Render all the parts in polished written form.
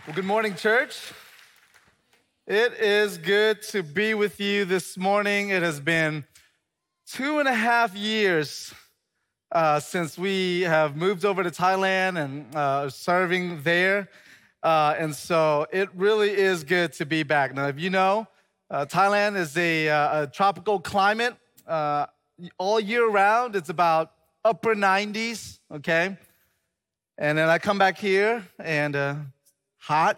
Well, good morning, church. It is good to be with you this morning. It has been 2.5 years since we have moved over to Thailand and serving there. And so it really is good to be back. Now, if you know, Thailand is a tropical climate all year round. It's about upper 90s, okay? And then I come back here and hot.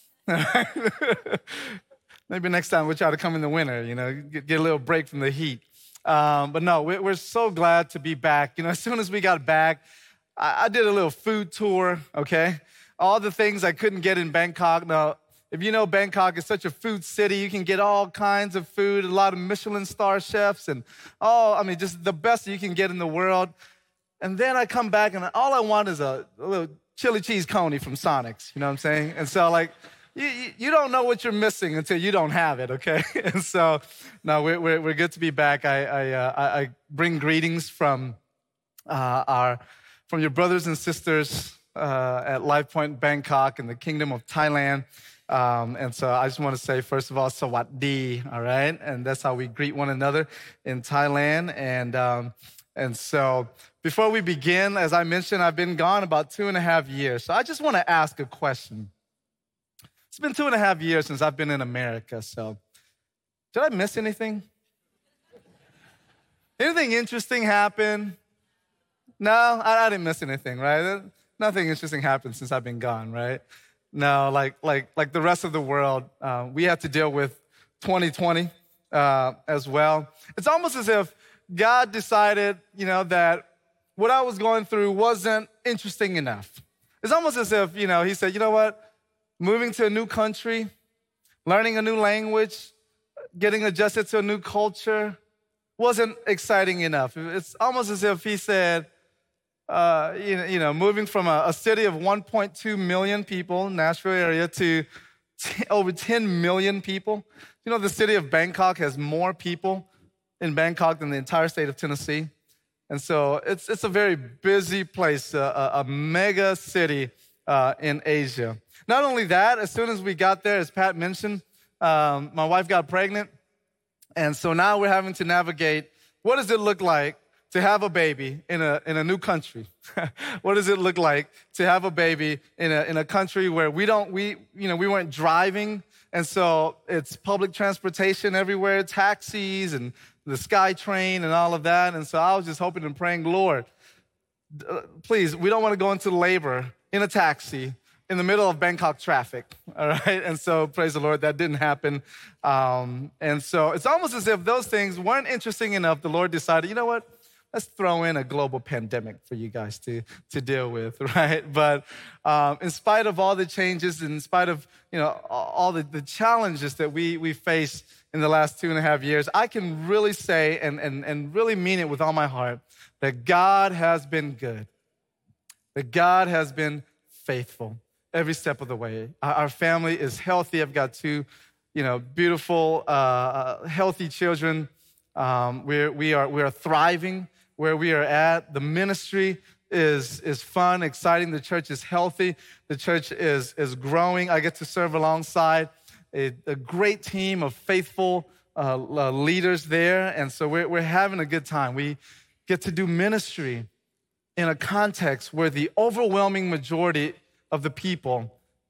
Maybe next time we'll try to come in the winter, get a little break from the heat. But no, we're so glad to be back. As soon as we got back, I did a little food tour, okay? All the things I couldn't get in Bangkok. Now, if you know Bangkok is such a food city, you can get all kinds of food, a lot of Michelin star chefs, and just the best you can get in the world. And then I come back and all I want is a little chili cheese coney from Sonic's, you know what I'm saying? And so you don't know what you're missing until you don't have it, okay? And so, no, we're good to be back. I bring greetings from your brothers and sisters at Life Point Bangkok in the Kingdom of Thailand. And so I just want to say, first of all, Sawadee, all right? And that's how we greet one another in Thailand. And so before we begin, as I mentioned, I've been gone about 2.5 years. So I just want to ask a question. It's been 2.5 years since I've been in America. So did I miss anything? Anything interesting happen? No, I didn't miss anything, right? Nothing interesting happened since I've been gone, right? No, like the rest of the world, we had to deal with 2020 as well. It's almost as if God decided, that what I was going through wasn't interesting enough. It's almost as if, he said, you know what? Moving to a new country, learning a new language, getting adjusted to a new culture wasn't exciting enough. It's almost as if he said, moving from a city of 1.2 million people, Nashville area, to over 10 million people. The city of Bangkok has more people in Bangkok than the entire state of Tennessee. And so it's a very busy place, a mega city in Asia. Not only that, as soon as we got there, as Pat mentioned, my wife got pregnant. And so now we're having to navigate, what does it look like to have a baby in a new country? What does it look like to have a baby in a country where we weren't driving, and so it's public transportation everywhere, taxis and the SkyTrain and all of that. And so I was just hoping and praying, Lord, please, we don't want to go into labor in a taxi in the middle of Bangkok traffic, all right? And so praise the Lord, that didn't happen. And so it's almost as if those things weren't interesting enough. The Lord decided, you know what? Let's throw in a global pandemic for you guys to deal with, right? But in spite of all the changes, in spite of all the challenges that we faced in the last 2.5 years, I can really say and really mean it with all my heart that God has been good, that God has been faithful every step of the way. Our family is healthy. I've got two beautiful, healthy children. We are thriving where we are at. The ministry is fun, exciting. The church is healthy. The church is growing. I get to serve alongside a great team of faithful leaders there. And so we're having a good time. We get to do ministry in a context where the overwhelming majority of the people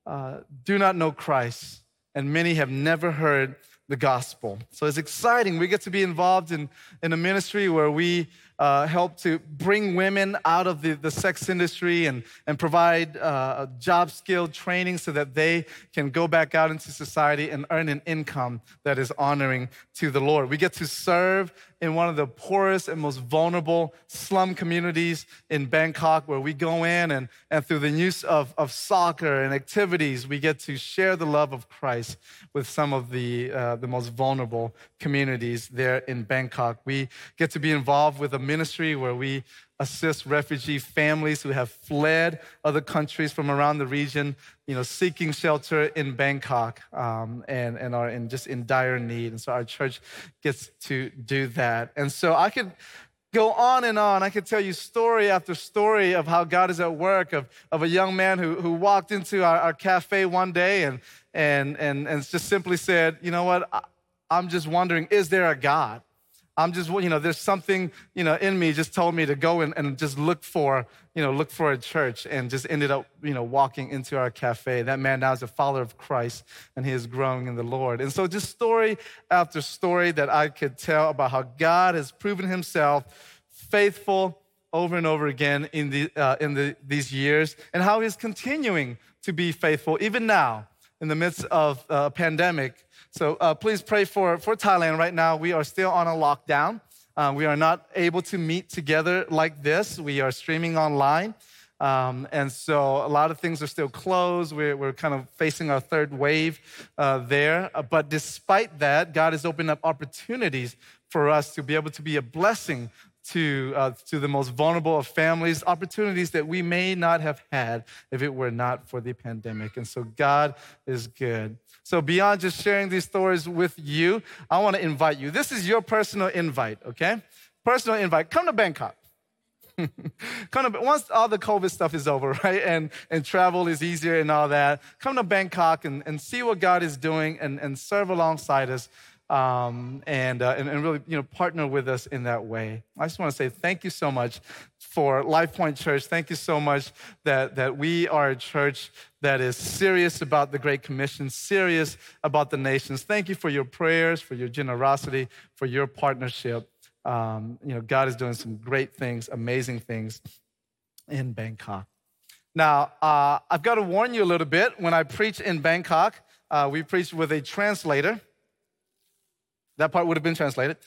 do not know Christ, and many have never heard the gospel. So it's exciting. We get to be involved in a ministry where we help to bring women out of the sex industry and provide job skill training so that they can go back out into society and earn an income that is honoring to the Lord. We get to serve in one of the poorest and most vulnerable slum communities in Bangkok, where we go in and through the use of soccer and activities, we get to share the love of Christ with some of the most vulnerable communities there in Bangkok. We get to be involved with a ministry where we assist refugee families who have fled other countries from around the region, seeking shelter in Bangkok, and are in dire need. And so our church gets to do that. And so I could go on and on. I could tell you story after story of how God is at work, of a young man who walked into our cafe one day and just simply said, you know what, I'm just wondering, is there a God? I'm just, there's something, in me just told me to go and just look for a church, and just ended up, walking into our cafe. That man now is a follower of Christ, and he is growing in the Lord. And so just story after story that I could tell about how God has proven himself faithful over and over again in these years, and how he's continuing to be faithful even now in the midst of a pandemic. So please pray for Thailand right now. We are still on a lockdown. We are not able to meet together like this. We are streaming online. And so a lot of things are still closed. We're kind of facing our third wave there. But despite that, God has opened up opportunities for us to be able to be a blessing to the most vulnerable of families, opportunities that we may not have had if it were not for the pandemic. And so God is good. So beyond just sharing these stories with you, I want to invite you. This is your personal invite, okay? Personal invite. Come to Bangkok. Once all the COVID stuff is over, right? And travel is easier and all that, come to Bangkok and see what God is doing and serve alongside us. And really, partner with us in that way. I just want to say thank you so much for LifePoint Church. Thank you so much that we are a church that is serious about the Great Commission, serious about the nations. Thank you for your prayers, for your generosity, for your partnership. God is doing some great things, amazing things in Bangkok. Now, I've got to warn you a little bit. When I preach in Bangkok, we preach with a translator. That part would have been translated.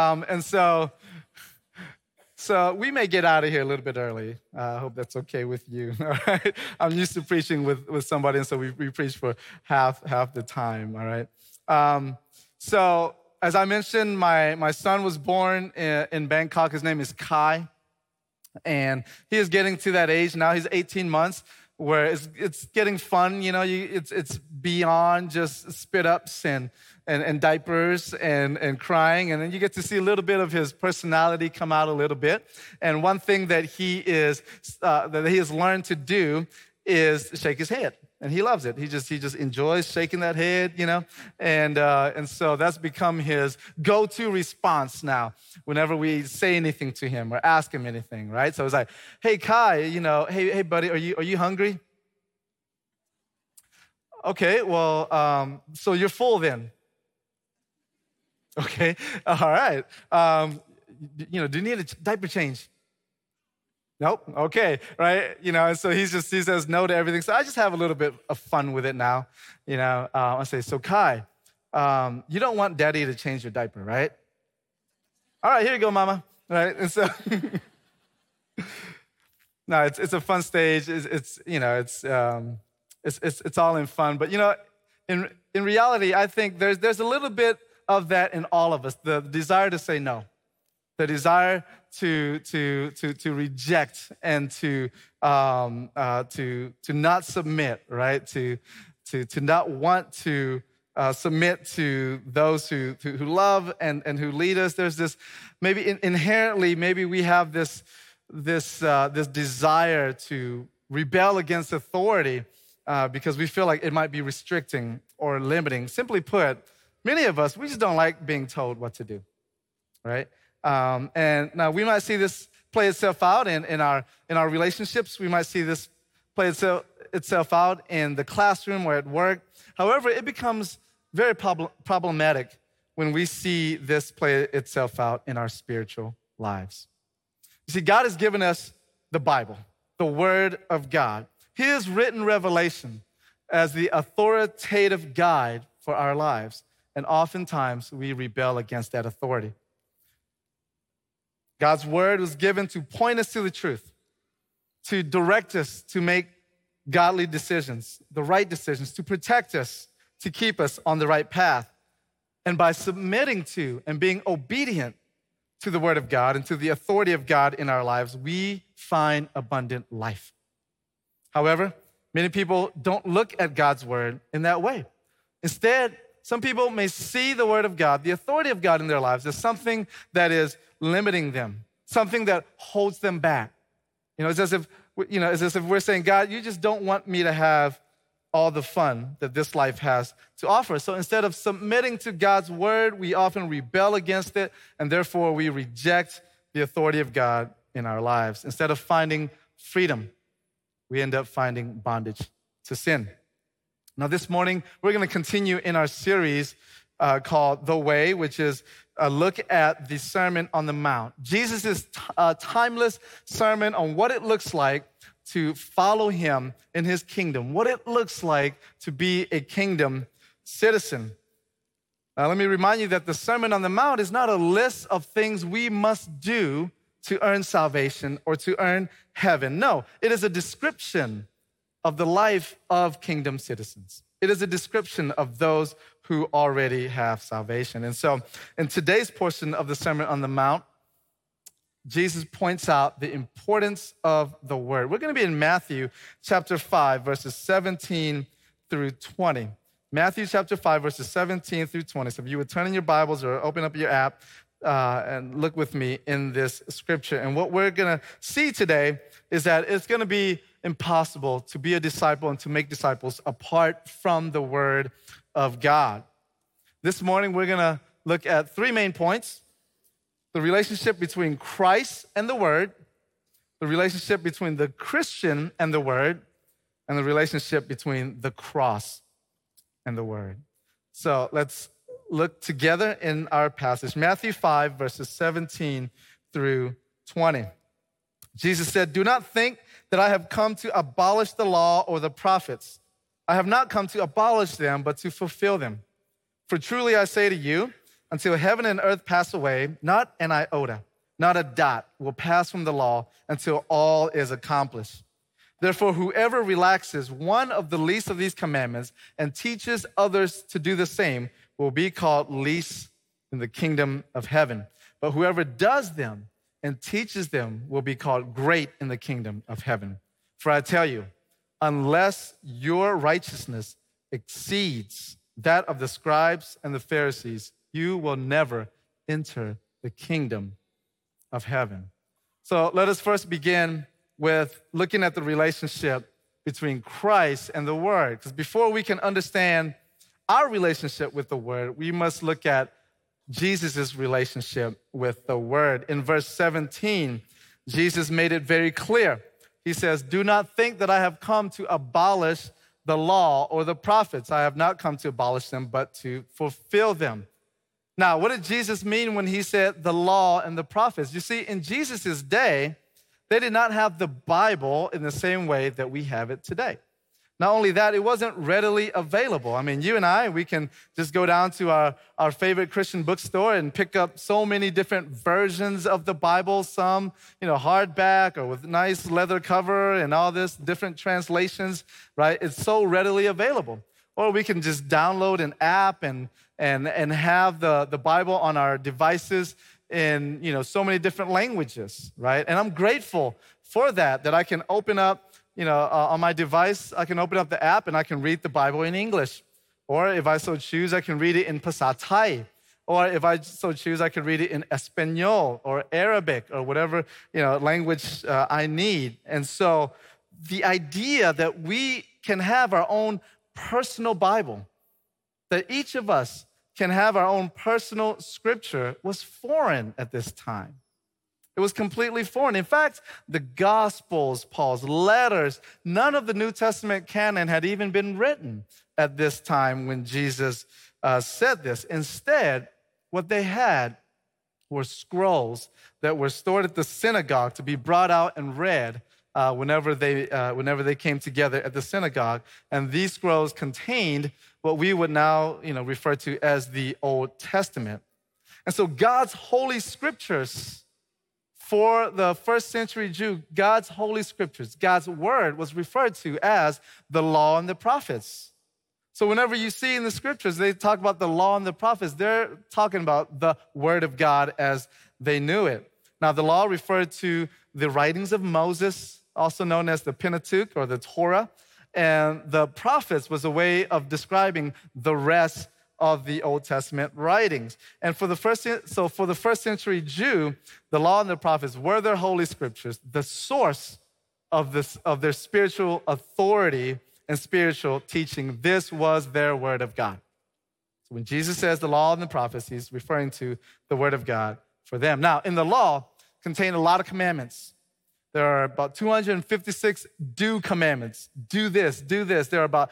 So we may get out of here a little bit early. I hope that's okay with you. All right? I'm used to preaching with somebody, and so we preach for half the time, all right? So as I mentioned, my son was born in Bangkok. His name is Kai, and he is getting to that age now. He's 18 months, where it's getting fun. It's beyond just spit-ups and diapers and crying. And then you get to see a little bit of his personality come out a little bit. And one thing that he has learned to do is shake his head. And he loves it. He just enjoys shaking that head, And so that's become his go-to response now whenever we say anything to him or ask him anything, right? So it's like, hey, Kai, hey, buddy, are you hungry? Okay, well, so you're full then. Okay, all right. Do you need a diaper change? Nope, okay, right? And so he says no to everything. So I just have a little bit of fun with it now. I say, so Kai, you don't want daddy to change your diaper, right? All right, here you go, mama. Right, and so, no, it's a fun stage. It's all in fun. But in reality, I think there's a little bit of that in all of us, the desire to say no, the desire to reject and to not submit, right? To not want to submit to those who love and who lead us. There's this maybe inherently we have this desire to rebel against authority because we feel like it might be restricting or limiting. Simply put, many of us, we just don't like being told what to do, right? And now we might see this play itself out in our relationships. We might see this play itself out in the classroom or at work. However, it becomes very problematic when we see this play itself out in our spiritual lives. You see, God has given us the Bible, the Word of God, His written revelation as the authoritative guide for our lives. And oftentimes we rebel against that authority. God's word was given to point us to the truth, to direct us to make godly decisions, the right decisions, to protect us, to keep us on the right path. And by submitting to and being obedient to the word of God and to the authority of God in our lives, we find abundant life. However, many people don't look at God's word in that way. Instead, some people may see the word of God, the authority of God in their lives as something that is limiting them, something that holds them back. It's as if we're saying, God, you just don't want me to have all the fun that this life has to offer. So instead of submitting to God's word, we often rebel against it, and therefore we reject the authority of God in our lives. Instead of finding freedom, we end up finding bondage to sin. Now this morning, we're going to continue in our series called The Way, which is a look at the Sermon on the Mount. Jesus' timeless sermon on what it looks like to follow him in his kingdom, what it looks like to be a kingdom citizen. Now, let me remind you that the Sermon on the Mount is not a list of things we must do to earn salvation or to earn heaven. No, it is a description of the life of kingdom citizens. It is a description of those who already have salvation. And so in today's portion of the Sermon on the Mount, Jesus points out the importance of the word. We're going to be in Matthew chapter 5, verses 17 through 20. Matthew chapter 5, verses 17 through 20. So if you would turn in your Bibles or open up your app and look with me in this scripture. And what we're going to see today is that it's going to be impossible to be a disciple and to make disciples apart from the word of God. This morning, we're going to look at three main points: the relationship between Christ and the Word, the relationship between the Christian and the Word, and the relationship between the cross and the Word. So let's look together in our passage. Matthew 5, verses 17 through 20. Jesus said, "Do not think that I have come to abolish the law or the prophets. I have not come to abolish them, but to fulfill them. For truly I say to you, until heaven and earth pass away, not an iota, not a dot will pass from the law until all is accomplished. Therefore, whoever relaxes one of the least of these commandments and teaches others to do the same will be called least in the kingdom of heaven. But whoever does them and teaches them will be called great in the kingdom of heaven. For I tell you, unless your righteousness exceeds that of the scribes and the Pharisees, you will never enter the kingdom of heaven." So let us first begin with looking at the relationship between Christ and the Word. Because before we can understand our relationship with the Word, we must look at Jesus' relationship with the Word. In verse 17, Jesus made it very clear. He says, "Do not think that I have come to abolish the law or the prophets. I have not come to abolish them, but to fulfill them." Now, what did Jesus mean when he said the law and the prophets? You see, in Jesus' day, they did not have the Bible in the same way that we have it today. Not only that, it wasn't readily available. I mean, you and I, we can just go down to our favorite Christian bookstore and pick up so many different versions of the Bible, some, hardback or with nice leather cover and all this, different translations, right? It's so readily available. Or we can just download an app and have the Bible on our devices in, so many different languages, right? And I'm grateful for that I can open up, on my device, I can open up the app and I can read the Bible in English. Or if I so choose, I can read it in Pasa Thai. Or if I so choose, I can read it in Espanol or Arabic or whatever, language I need. And so the idea that we can have our own personal Bible, that each of us can have our own personal scripture, was foreign at this time. It was completely foreign. In fact, the Gospels, Paul's letters, none of the New Testament canon had even been written at this time when Jesus said this. Instead, what they had were scrolls that were stored at the synagogue to be brought out and read whenever they came together at the synagogue. And these scrolls contained what we would now refer to as the Old Testament. And so God's holy scriptures, for the first century Jew, God's holy scriptures, God's word was referred to as the law and the prophets. So whenever you see in the scriptures, they talk about the law and the prophets, they're talking about the word of God as they knew it. Now, the law referred to the writings of Moses, also known as the Pentateuch or the Torah, and the prophets was a way of describing the rest of the Old Testament writings. And for the first century Jew, the law and the prophets were their holy scriptures, the source of their spiritual authority and spiritual teaching. This was their word of God. So when Jesus says the law and the prophets, he's referring to the word of God for them. Now, in the law contained a lot of commandments. There are about 256 do commandments. Do this, do this. There are about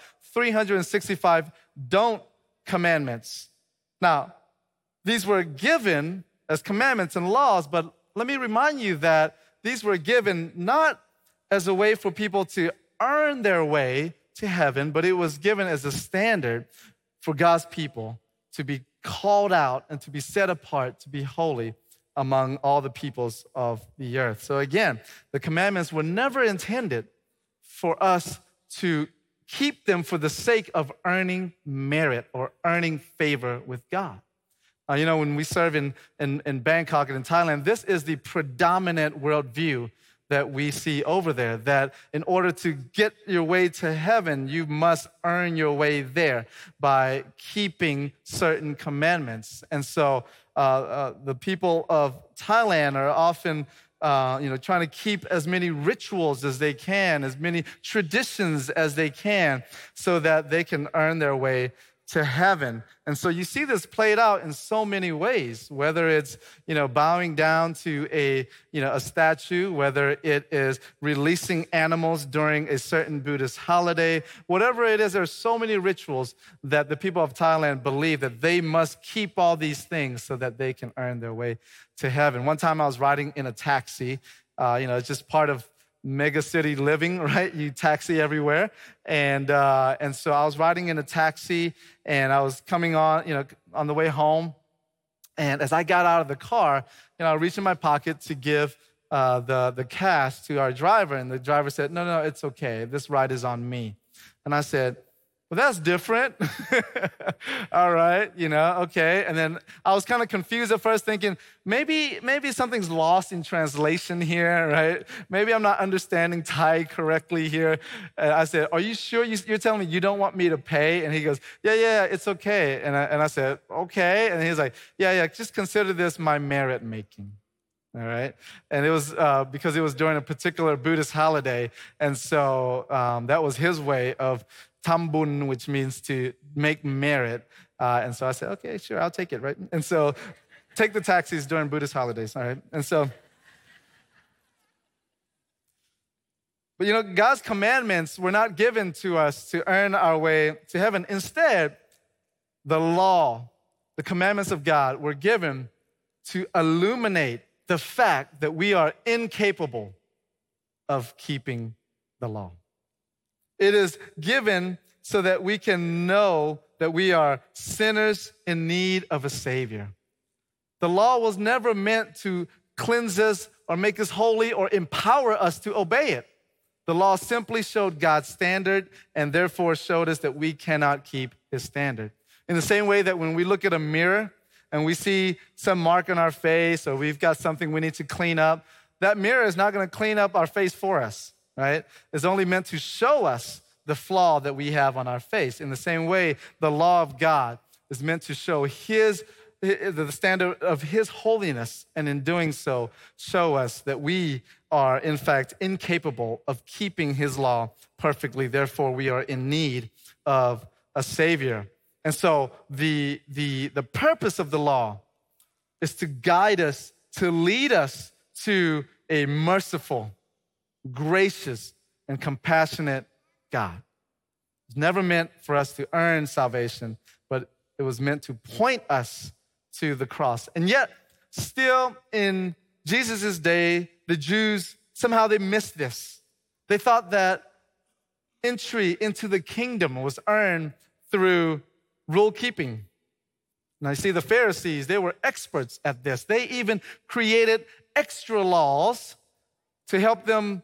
365 don't commandments. Now, these were given as commandments and laws, but let me remind you that these were given not as a way for people to earn their way to heaven, but it was given as a standard for God's people to be called out and to be set apart, to be holy among all the peoples of the earth. So again, the commandments were never intended for us to keep them for the sake of earning merit or earning favor with God. When we serve in Bangkok and in Thailand, this is the predominant worldview that we see over there, that in order to get your way to heaven, you must earn your way there by keeping certain commandments. And so the people of Thailand are often trying to keep as many rituals as they can, as many traditions as they can, so that they can earn their way to heaven. And so you see this played out in so many ways, whether it's, bowing down to a statue, whether it is releasing animals during a certain Buddhist holiday, whatever it is, there's so many rituals that the people of Thailand believe that they must keep all these things so that they can earn their way to heaven. One time I was riding in a taxi, it's just part of mega city living, right? You taxi everywhere. And so I was riding in a taxi and I was coming on the way home. And as I got out of the car, I reached in my pocket to give the cash to our driver. And the driver said, no, it's okay. This ride is on me. And I said, well, that's different. All right, okay. And then I was kind of confused at first, thinking maybe something's lost in translation here, right? Maybe I'm not understanding Thai correctly here. And I said, are you sure you're telling me you don't want me to pay? And he goes, yeah, it's okay. And I said, okay. And he's like, yeah, just consider this my merit making. All right. And it was because it was during a particular Buddhist holiday. And so that was his way of tambun, which means to make merit. And so I said, okay, sure, I'll take it, right? And so take the taxis during Buddhist holidays, all right? And so, but God's commandments were not given to us to earn our way to heaven. Instead, the law, the commandments of God were given to illuminate the fact that we are incapable of keeping the law. It is given so that we can know that we are sinners in need of a Savior. The law was never meant to cleanse us or make us holy or empower us to obey it. The law simply showed God's standard and therefore showed us that we cannot keep his standard. In the same way that when we look at a mirror and we see some mark on our face or we've got something we need to clean up, that mirror is not going to clean up our face for us. Right? It's only meant to show us the flaw that we have on our face. In the same way, the law of God is meant to show the standard of his holiness, and in doing so, show us that we are, in fact, incapable of keeping his law perfectly. Therefore, we are in need of a Savior. And so the purpose of the law is to guide us, to lead us to a merciful, gracious, and compassionate God. It's never meant for us to earn salvation, but it was meant to point us to the cross. And yet, still in Jesus' day, the Jews, somehow they missed this. They thought that entry into the kingdom was earned through rule keeping. Now, you see, the Pharisees, they were experts at this. They even created extra laws to help them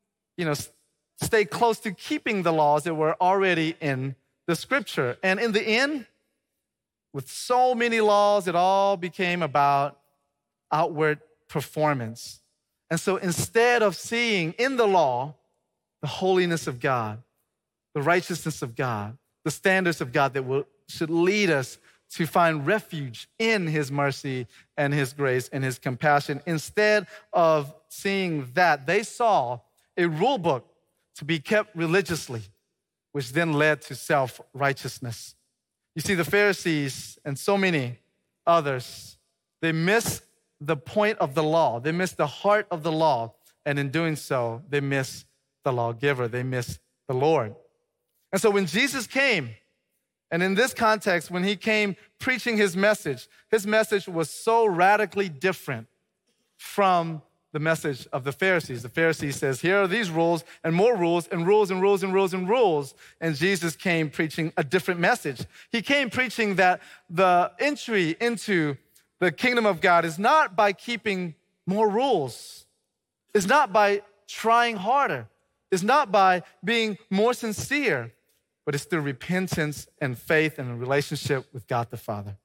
stay close to keeping the laws that were already in the scripture. And in the end, with so many laws, it all became about outward performance. And so instead of seeing in the law the holiness of God, the righteousness of God, the standards of God that should lead us to find refuge in his mercy and his grace and his compassion. Instead of seeing that, they saw a rule book to be kept religiously, which then led to self-righteousness. You see, the Pharisees and so many others, they miss the point of the law. They miss the heart of the law. And in doing so, they miss the lawgiver. They miss the Lord. And so when Jesus came, and in this context, when he came preaching his message was so radically different from the message of the Pharisees. The Pharisees says, here are these rules and more rules and rules and rules and rules and rules. And Jesus came preaching a different message. He came preaching that the entry into the kingdom of God is not by keeping more rules. It's not by trying harder. It's not by being more sincere, but it's through repentance and faith and a relationship with God the Father.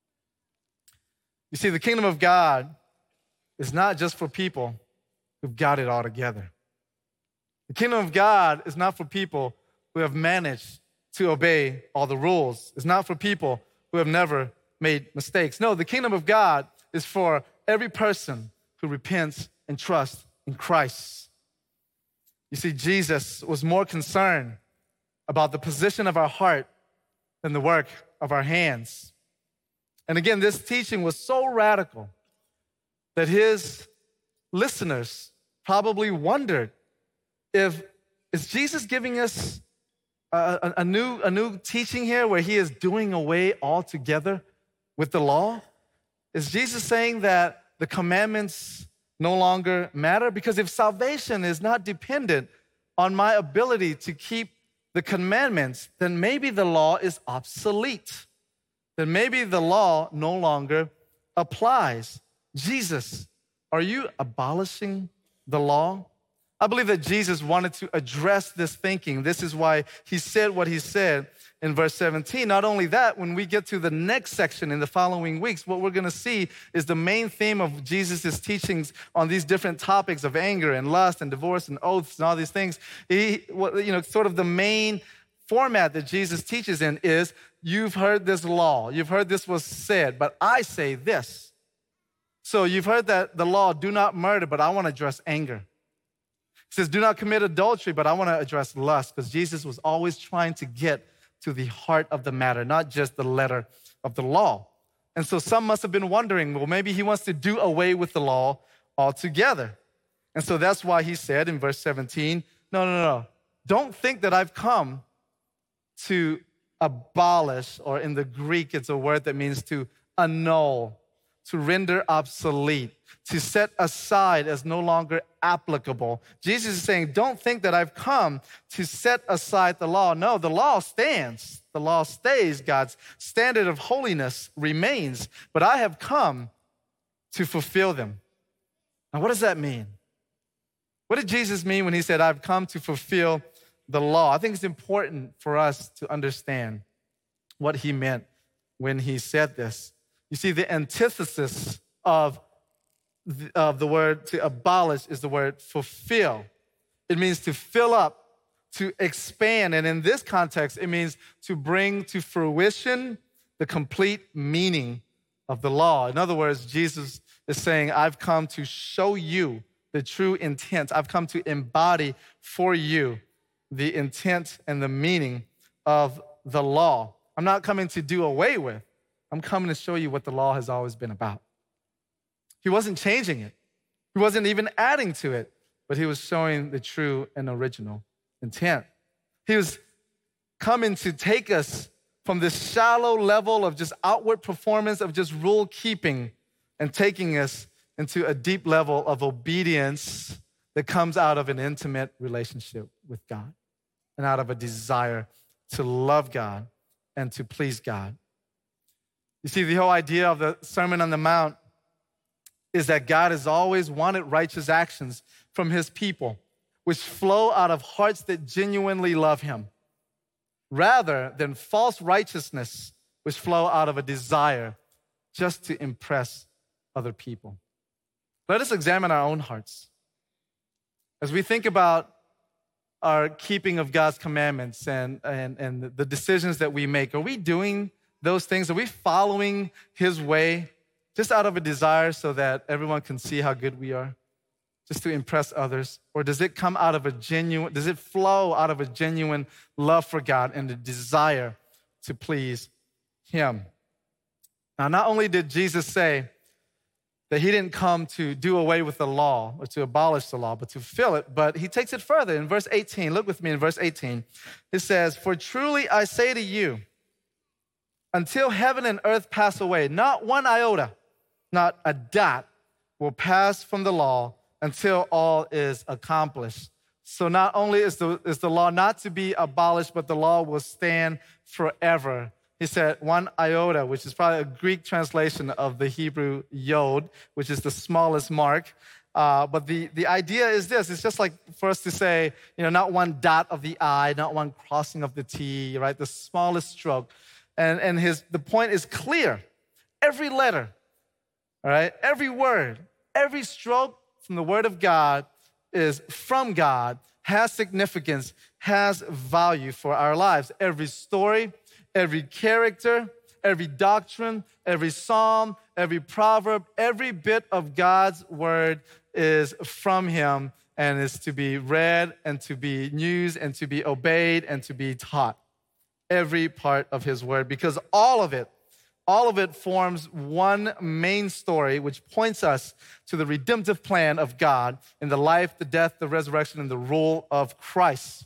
You see, the kingdom of God is not just for people who've got it all together. The kingdom of God is not for people who have managed to obey all the rules. It's not for people who have never made mistakes. No, the kingdom of God is for every person who repents and trusts in Christ. You see, Jesus was more concerned about the position of our heart than the work of our hands. And again, this teaching was so radical that his listeners probably wondered is Jesus giving us a new teaching here where he is doing away altogether with the law? Is Jesus saying that the commandments no longer matter? Because if salvation is not dependent on my ability to keep the commandments, then maybe the law is obsolete. Then maybe the law no longer applies. Jesus, are you abolishing the law? I believe that Jesus wanted to address this thinking. This is why he said what he said in verse 17. Not only that, when we get to the next section in the following weeks, what we're going to see is the main theme of Jesus' teachings on these different topics of anger and lust and divorce and oaths and all these things. Sort of the main format that Jesus teaches in is, you've heard this law, you've heard this was said, but I say this. So you've heard that the law, do not murder, but I want to address anger. He says, do not commit adultery, but I want to address lust, because Jesus was always trying to get to the heart of the matter, not just the letter of the law. And so some must have been wondering, well, maybe he wants to do away with the law altogether. And so that's why he said in verse 17, no. Don't think that I've come to abolish, or in the Greek, it's a word that means to annul, to render obsolete, to set aside as no longer applicable. Jesus is saying, don't think that I've come to set aside the law. No, the law stands. The law stays. God's standard of holiness remains. But I have come to fulfill them. Now, what does that mean? What did Jesus mean when he said, I've come to fulfill the law? I think it's important for us to understand what he meant when he said this. You see, the antithesis of the word to abolish is the word fulfill. It means to fill up, to expand. And in this context, it means to bring to fruition the complete meaning of the law. In other words, Jesus is saying, I've come to show you the true intent. I've come to embody for you the intent and the meaning of the law. I'm not coming to do away with. I'm coming to show you what the law has always been about. He wasn't changing it. He wasn't even adding to it, but he was showing the true and original intent. He was coming to take us from this shallow level of just outward performance, of just rule keeping, and taking us into a deep level of obedience that comes out of an intimate relationship with God and out of a desire to love God and to please God. You see, the whole idea of the Sermon on the Mount is that God has always wanted righteous actions from his people, which flow out of hearts that genuinely love him, rather than false righteousness, which flow out of a desire just to impress other people. Let us examine our own hearts. As we think about our keeping of God's commandments and the decisions that we make, are we doing those things? Are we following his way just out of a desire so that everyone can see how good we are, just to impress others? Or does it flow out of a genuine love for God and a desire to please him? Now, not only did Jesus say that he didn't come to do away with the law or to abolish the law, but to fulfill it, but he takes it further. In verse 18, look with me in verse 18. It says, "For truly I say to you, until heaven and earth pass away, not one iota, not a dot will pass from the law until all is accomplished." So not only is the law not to be abolished, but the law will stand forever. He said one iota, which is probably a Greek translation of the Hebrew yod, which is the smallest mark. But the idea is this. It's just like for us to say, not one dot of the I, not one crossing of the T, right? The smallest stroke. And the point is clear. Every letter, all right? Every word, every stroke from the word of God is from God, has significance, has value for our lives. Every story, every character, every doctrine, every psalm, every proverb, every bit of God's word is from him and is to be read and to be used and to be obeyed and to be taught. Every part of his word, because all of it forms one main story which points us to the redemptive plan of God in the life, the death, the resurrection, and the rule of Christ.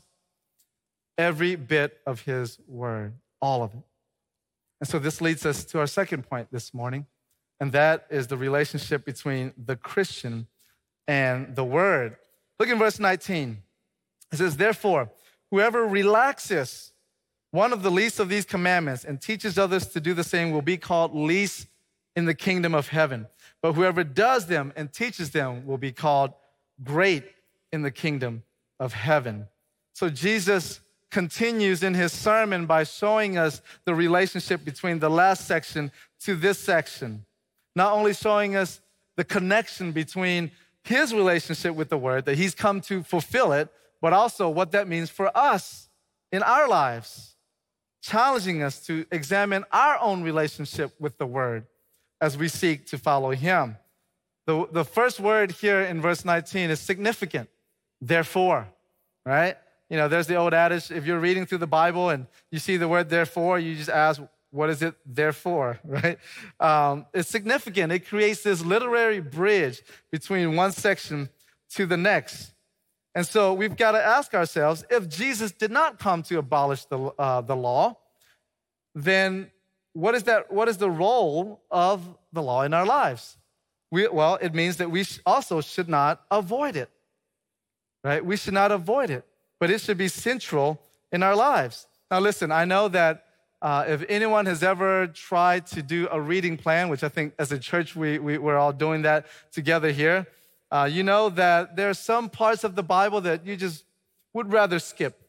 Every bit of his word, all of it. And so this leads us to our second point this morning, and that is the relationship between the Christian and the word. Look in verse 19. It says, "Therefore, whoever relaxes one of the least of these commandments and teaches others to do the same will be called least in the kingdom of heaven. But whoever does them and teaches them will be called great in the kingdom of heaven." So Jesus continues in his sermon by showing us the relationship between the last section to this section. Not only showing us the connection between his relationship with the word, that he's come to fulfill it, but also what that means for us in our lives. Challenging us to examine our own relationship with the word as we seek to follow him. The first word here in verse 19 is significant. Therefore, right? There's the old adage, if you're reading through the Bible and you see the word therefore, you just ask, what is it therefore, right? It's significant. It creates this literary bridge between one section to the next. And so we've got to ask ourselves, if Jesus did not come to abolish the law, then what is the role of the law in our lives? It means that we also should not avoid it, right? We should not avoid it, but it should be central in our lives. Now listen, I know that if anyone has ever tried to do a reading plan, which I think as a church we're all doing that together here, you know that there are some parts of the Bible that you just would rather skip.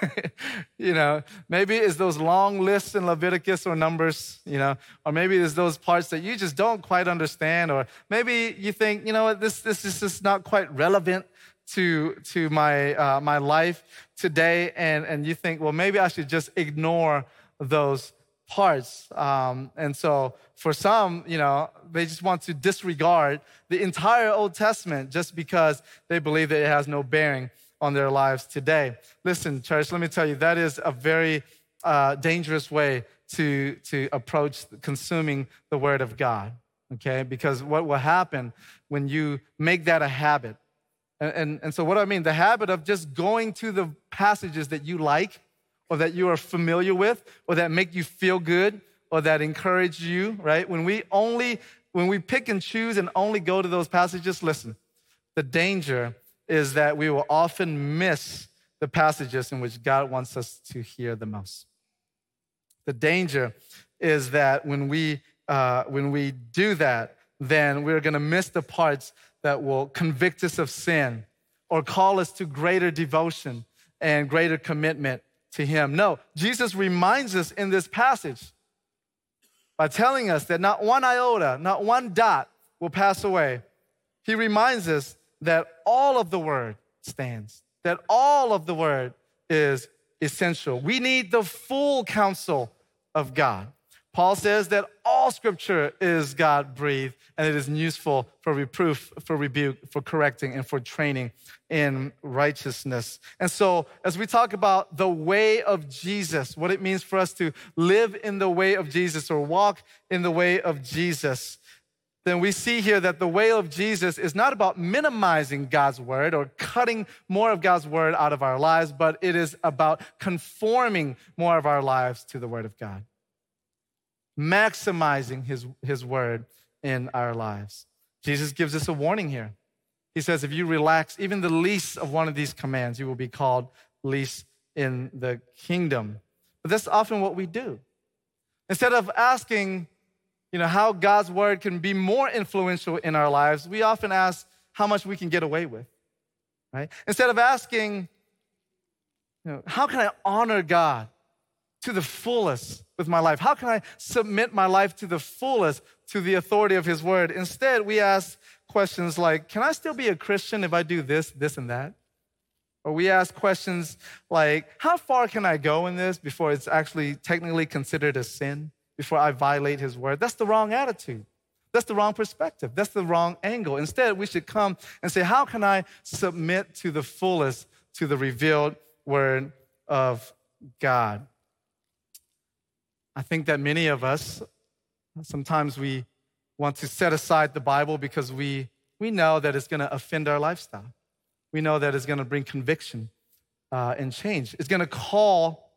Maybe it's those long lists in Leviticus or Numbers, or maybe it's those parts that you just don't quite understand, or maybe you think, this is just not quite relevant to my life today, and you think, well, maybe I should just ignore those parts. And so for some, they just want to disregard the entire Old Testament just because they believe that it has no bearing on their lives today. Listen, church, let me tell you, that is a very dangerous way to approach consuming the Word of God, okay? Because what will happen when you make that a habit, and so what do I mean? The habit of just going to the passages that you like or that you are familiar with or that make you feel good or that encourage you, right? When we pick and choose and only go to those passages, listen, the danger is that we will often miss the passages in which God wants us to hear the most. The danger is that when we do that, then we're going to miss the parts that will convict us of sin or call us to greater devotion and greater commitment to him. No, Jesus reminds us in this passage by telling us that not one iota, not one dot will pass away. He reminds us that all of the word stands, that all of the word is essential. We need the full counsel of God. Paul says that all scripture is God-breathed and it is useful for reproof, for rebuke, for correcting, and for training in righteousness. And so as we talk about the way of Jesus, what it means for us to live in the way of Jesus or walk in the way of Jesus, then we see here that the way of Jesus is not about minimizing God's word or cutting more of God's word out of our lives, but it is about conforming more of our lives to the word of God, maximizing his word in our lives. Jesus gives us a warning here. He says, if you relax even the least of one of these commands, you will be called least in the kingdom. But that's often what we do. Instead of asking, how God's word can be more influential in our lives, we often ask how much we can get away with, right? Instead of asking, how can I honor God to the fullest with my life? How can I submit my life to the fullest to the authority of his word? Instead, we ask questions like, can I still be a Christian if I do this, this, and that? Or we ask questions like, how far can I go in this before it's actually technically considered a sin, before I violate his word? That's the wrong attitude. That's the wrong perspective. That's the wrong angle. Instead, we should come and say, how can I submit to the fullest to the revealed word of God? I think that many of us, sometimes we want to set aside the Bible because we know that it's going to offend our lifestyle. We know that it's going to bring conviction and change. It's going to call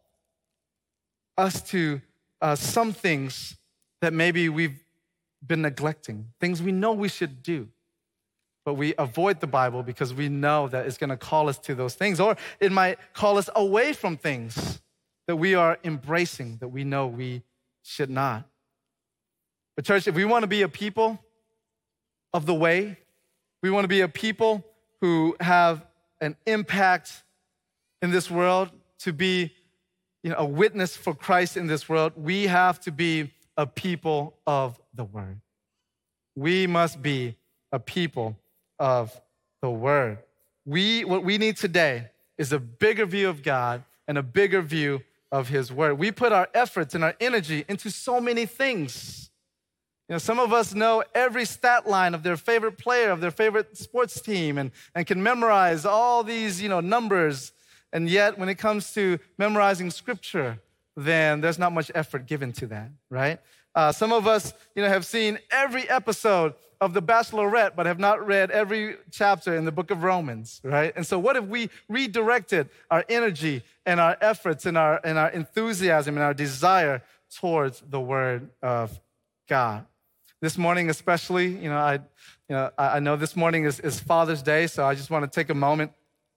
us to some things that maybe we've been neglecting, things we know we should do, but we avoid the Bible because we know that it's going to call us to those things, or it might call us away from things that we are embracing, that we know we should not. But church, if we want to be a people of the way, we want to be a people who have an impact in this world, to be a witness for Christ in this world, we have to be a people of the word. We must be a people of the word. What we need today is a bigger view of God and a bigger view of his word. We put our efforts and our energy into so many things. Some of us know every stat line of their favorite player, of their favorite sports team, and can memorize all these, numbers. And yet, when it comes to memorizing scripture, then there's not much effort given to that, right? Some of us, have seen every episode of The Bachelorette, but have not read every chapter in the book of Romans, right? And so what if we redirected our energy and our efforts and our enthusiasm and our desire towards the word of God? This morning especially, I know this morning is Father's Day, so I just want to take a moment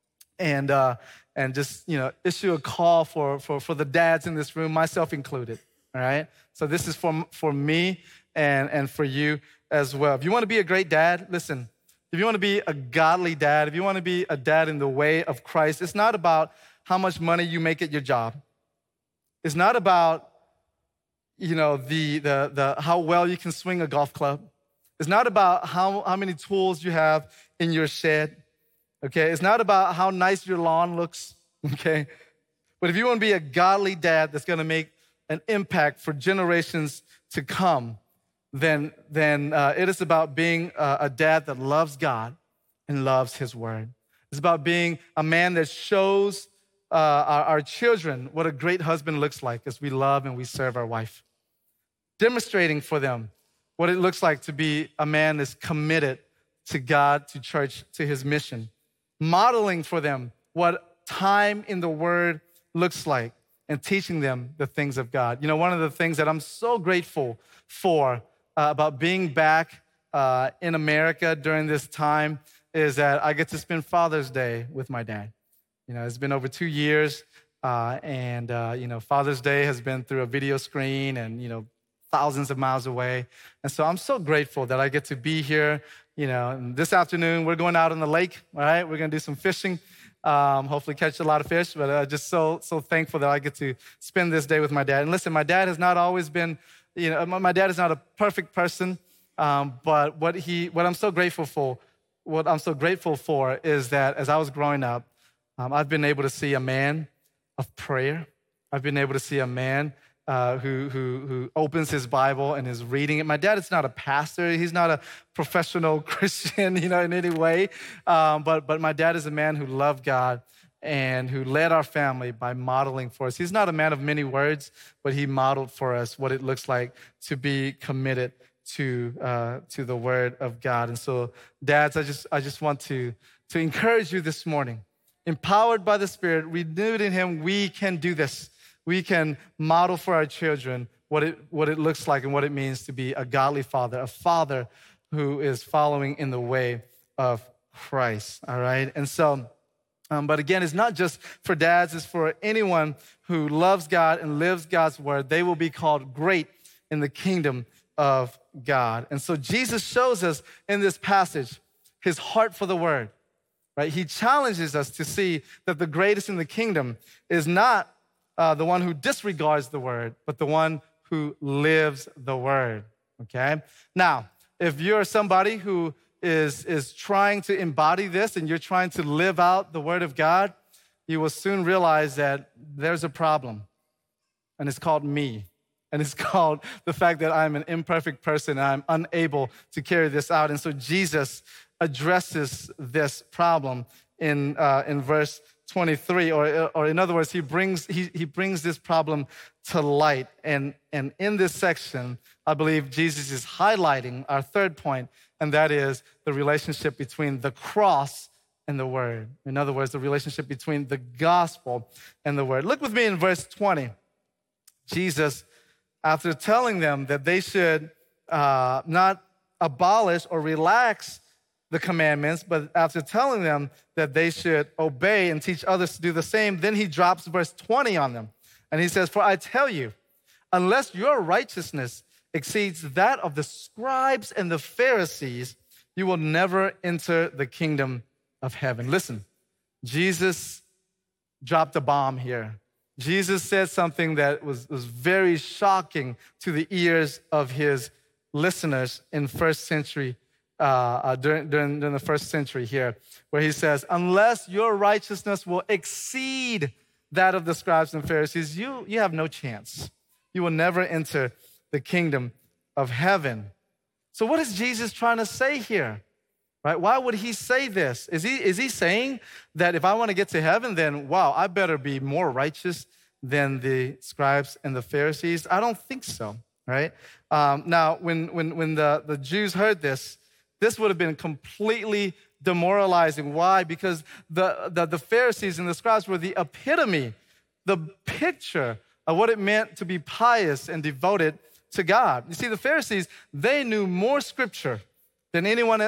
and just, issue a call for the dads in this room, myself included, all right? So this is for me and for you as well. If you want to be a great dad, listen, if you want to be a godly dad, if you want to be a dad in the way of Christ, it's not about how much money you make at your job. It's not about, the how well you can swing a golf club. It's not about how many tools you have in your shed. Okay, it's not about how nice your lawn looks, okay? But if you want to be a godly dad that's going to make an impact for generations to come, then it is about being a dad that loves God and loves his word. It's about being a man that shows our children what a great husband looks like as we love and we serve our wife. Demonstrating for them what it looks like to be a man that's committed to God, to church, to his mission. Modeling for them what time in the word looks like and teaching them the things of God. One of the things that I'm so grateful for about being back in America during this time is that I get to spend Father's Day with my dad. It's been over 2 years and Father's Day has been through a video screen and, thousands of miles away. And so I'm so grateful that I get to be here. And this afternoon, we're going out on the lake, all right? We're going to do some fishing, hopefully catch a lot of fish, but just so thankful that I get to spend this day with my dad. And listen, my dad has not always been, my dad is not a perfect person, but what I'm so grateful for is that as I was growing up, I've been able to see a man of prayer. I've been able to see a man who opens his Bible and is reading it. My dad is not a pastor. He's not a professional Christian, in any way. But my dad is a man who loved God and who led our family by modeling for us. He's not a man of many words, but he modeled for us what it looks like to be committed to the Word of God. And so, dads, I just want to encourage you this morning. Empowered by the Spirit, renewed in Him, we can do this. We can model for our children what it looks like and what it means to be a godly father, a father who is following in the way of Christ. All right, and so. But again, it's not just for dads, it's for anyone who loves God and lives God's word. They will be called great in the kingdom of God. And so Jesus shows us in this passage his heart for the word, right? He challenges us to see that the greatest in the kingdom is not the one who disregards the word, but the one who lives the word, okay? Now, if you're somebody who is trying to embody this and you're trying to live out the word of God, you will soon realize that there's a problem. And it's called me. And it's called the fact that I'm an imperfect person and I'm unable to carry this out. And so Jesus addresses this problem in verse 23, or in other words, he brings this problem to light. And in this section, I believe Jesus is highlighting our third point, and that is the relationship between the cross and the word. In other words, the relationship between the gospel and the word. Look with me in verse 20. Jesus, after telling them that they should not abolish or relax the commandments, but after telling them that they should obey and teach others to do the same, then he drops verse 20 on them. And he says, "For I tell you, unless your righteousness exceeds that of the scribes and the Pharisees, you will never enter the kingdom of heaven." Listen, Jesus dropped a bomb here. Jesus said something that was very shocking to the ears of his listeners in first century, during the first century here, where he says, unless your righteousness will exceed that of the scribes and Pharisees, you have no chance. You will never enter the kingdom of heaven. So what is Jesus trying to say here? Right? Why would he say this? Is he saying that if I want to get to heaven, then wow, I better be more righteous than the scribes and the Pharisees? I don't think so. Right? Now, when the Jews heard this would have been completely demoralizing. Why? Because the Pharisees and the scribes were the epitome, the picture of what it meant to be pious and devoted to God. You see, the Pharisees, they knew more scripture than any one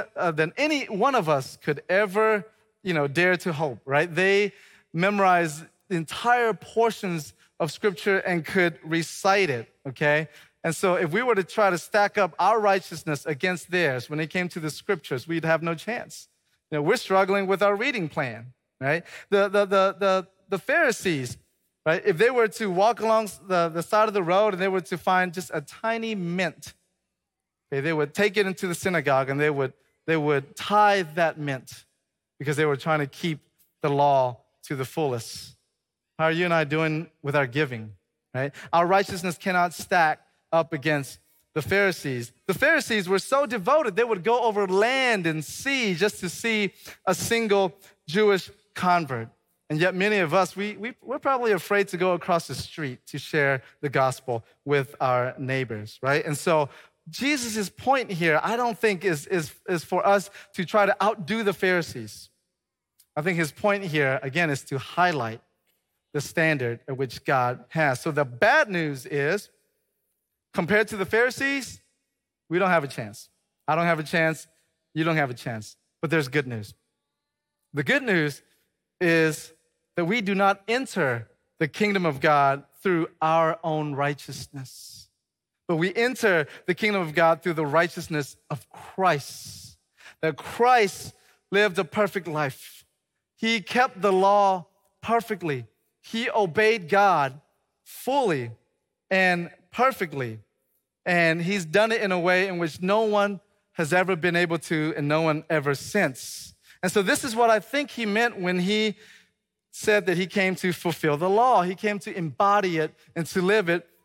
of us could ever, dare to hope, right? They memorized entire portions of scripture and could recite it, okay? And so if we were to try to stack up our righteousness against theirs when it came to the scriptures, we'd have no chance. We're struggling with our reading plan, right? The Pharisees, right? If they were to walk along the side of the road and they were to find just a tiny mint, okay, they would take it into the synagogue and they would tithe that mint because they were trying to keep the law to the fullest. How are you and I doing with our giving, right? Our righteousness cannot stack up against the Pharisees. The Pharisees were so devoted, they would go over land and sea just to see a single Jewish convert. And yet many of us, we're probably afraid to go across the street to share the gospel with our neighbors, right? And so Jesus' point here, I don't think is for us to try to outdo the Pharisees. I think his point here, again, is to highlight the standard at which God has. So the bad news is, compared to the Pharisees, we don't have a chance. I don't have a chance. You don't have a chance. But there's good news. The good news is that we do not enter the kingdom of God through our own righteousness, but we enter the kingdom of God through the righteousness of Christ. That Christ lived a perfect life. He kept the law perfectly. He obeyed God fully and perfectly. And he's done it in a way in which no one has ever been able to, and no one ever since. And so this is what I think he meant when he said that he came to fulfill the law. He came to embody it and to live it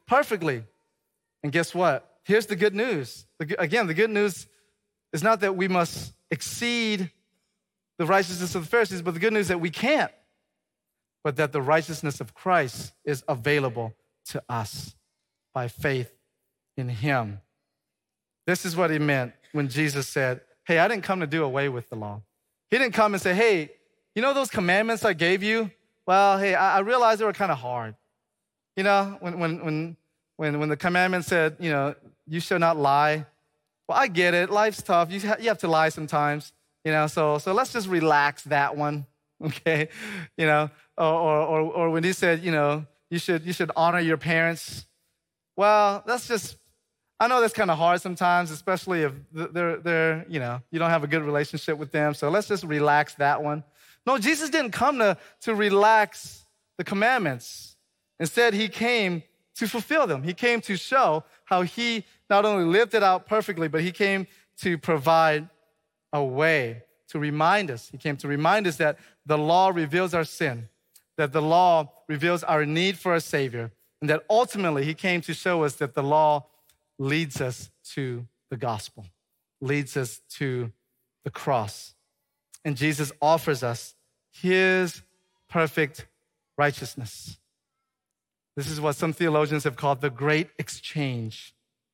perfectly. And guess what? Here's the good news. Again, the good news is not that we must exceed the righteousness of the Pharisees, but the good news is that we can't, but that the righteousness of Christ is available to us by faith in him. This is what he meant when Jesus said, hey, I didn't come to do away with the law. He didn't come and say, hey, you know those commandments I gave you? Well, hey, I realized they were kind of hard. You know, when the commandment said, you know, you shall not lie. Well, I get it. Life's tough. You have to lie sometimes. You know, so let's just relax that one, okay? You know, or when he said, you know, you should honor your parents. Well, I know that's kind of hard sometimes, especially if they're, you know, you don't have a good relationship with them. So let's just relax that one. No, Jesus didn't come to relax the commandments. Instead, he came to fulfill them. He came to show how he not only lived it out perfectly, but he came to provide a way to remind us. He came to remind us that the law reveals our sin, that the law reveals our need for a Savior, and that ultimately he came to show us that the law leads us to the gospel, leads us to the cross. And Jesus offers us his perfect righteousness. This is what some theologians have called the great exchange.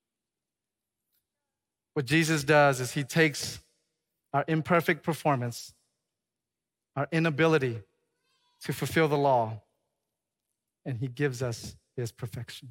What Jesus does is he takes our imperfect performance, our inability to fulfill the law, and he gives us his perfection.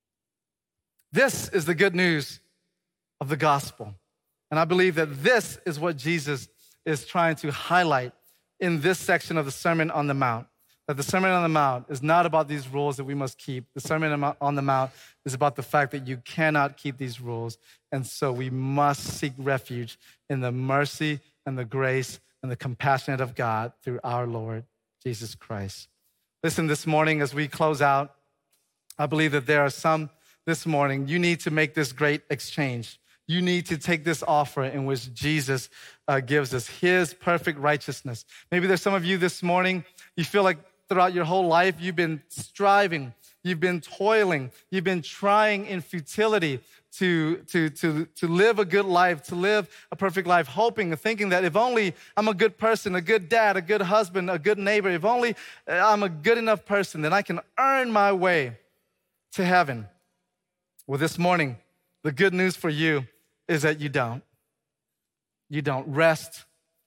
This is the good news of the gospel. And I believe that this is what Jesus is trying to highlight in this section of the Sermon on the Mount. That the Sermon on the Mount is not about these rules that we must keep. The Sermon on the Mount is about the fact that you cannot keep these rules. And so we must seek refuge in the mercy and the grace and the compassion of God through our Lord Jesus Christ. Listen, this morning as we close out, I believe that there are some this morning, you need to make this great exchange. You need to take this offer in which Jesus gives us his perfect righteousness. Maybe there's some of you this morning, you feel like throughout your whole life, you've been striving, you've been toiling, you've been trying in futility to live a good life, to live a perfect life, hoping and thinking that if only I'm a good person, a good dad, a good husband, a good neighbor, if only I'm a good enough person, then I can earn my way to heaven. Well, this morning, the good news for you is that you don't. You don't. Rest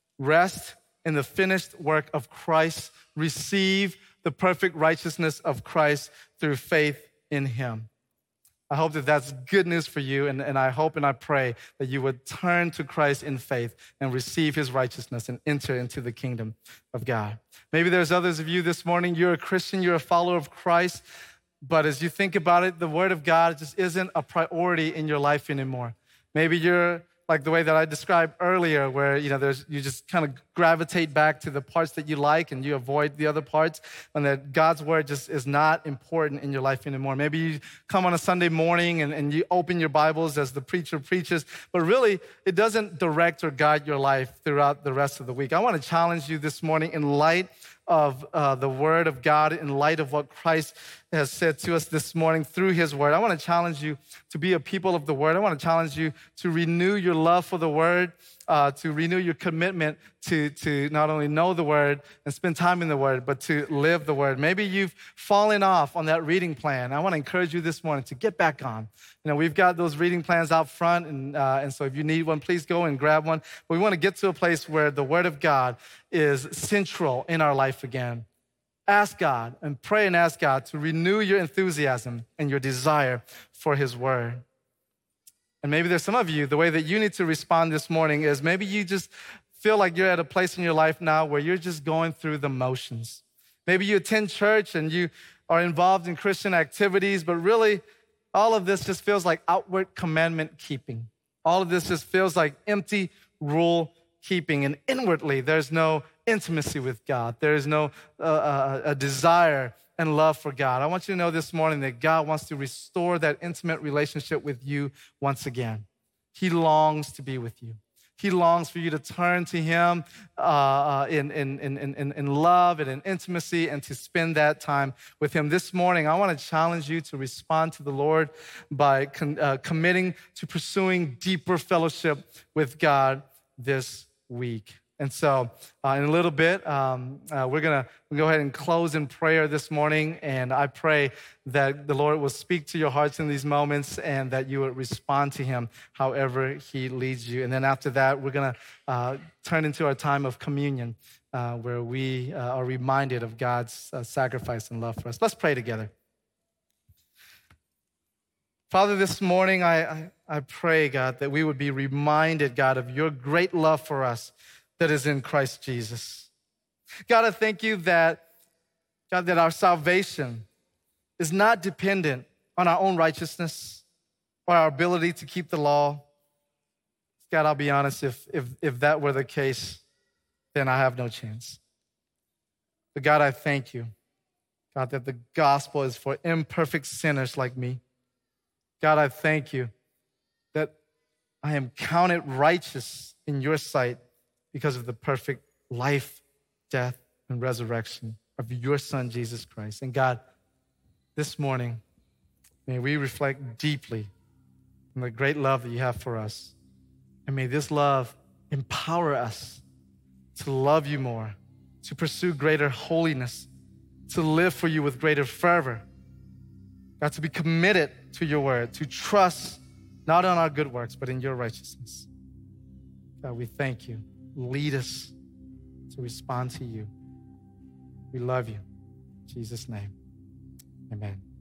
in the finished work of Christ. Receive the perfect righteousness of Christ through faith in him. I hope that that's good news for you, and I hope and I pray that you would turn to Christ in faith and receive his righteousness and enter into the kingdom of God. Maybe there's others of you this morning, you're a Christian, you're a follower of Christ, but as you think about it, the word of God just isn't a priority in your life anymore. Maybe you're like the way that I described earlier, where you just kind of gravitate back to the parts that you like and you avoid the other parts, and that God's word just is not important in your life anymore. Maybe you come on a Sunday morning and you open your Bibles as the preacher preaches, but really it doesn't direct or guide your life throughout the rest of the week. I want to challenge you this morning in light of the word of God, in light of what Christ has said to us this morning through his word. I want to challenge you to be a people of the word. I want to challenge you to renew your love for the word, to renew your commitment to not only know the word and spend time in the word, but to live the word. Maybe you've fallen off on that reading plan. I want to encourage you this morning to get back on. We've got those reading plans out front, and so if you need one, please go and grab one. But we want to get to a place where the word of God is central in our life again. Ask God and pray and ask God to renew your enthusiasm and your desire for his word. And maybe there's some of you, the way that you need to respond this morning is maybe you just feel like you're at a place in your life now where you're just going through the motions. Maybe you attend church and you are involved in Christian activities, but really all of this just feels like outward commandment keeping. All of this just feels like empty rule keeping, and inwardly there's no intimacy with God. There is no a desire and love for God. I want you to know this morning that God wants to restore that intimate relationship with you once again. He longs to be with you. He longs for you to turn to him in love and in intimacy and to spend that time with him. This morning, I want to challenge you to respond to the Lord by committing to pursuing deeper fellowship with God this week. And so in a little bit, we're going to go ahead and close in prayer this morning. And I pray that the Lord will speak to your hearts in these moments and that you would respond to him however he leads you. And then after that, we're going to turn into our time of communion where we are reminded of God's sacrifice and love for us. Let's pray together. Father, this morning, I pray, God, that we would be reminded, God, of your great love for us that is in Christ Jesus. God, I thank you that, God, that our salvation is not dependent on our own righteousness or our ability to keep the law. God, I'll be honest, if that were the case, then I have no chance. But God, I thank you, God, that the gospel is for imperfect sinners like me. God, I thank you that I am counted righteous in your sight because of the perfect life, death, and resurrection of your Son, Jesus Christ. And God, this morning, may we reflect deeply on the great love that you have for us. And may this love empower us to love you more, to pursue greater holiness, to live for you with greater fervor. God, to be committed to your word, to trust not on our good works, but in your righteousness. God, we thank you. Lead us to respond to you. We love you. In Jesus' name, amen.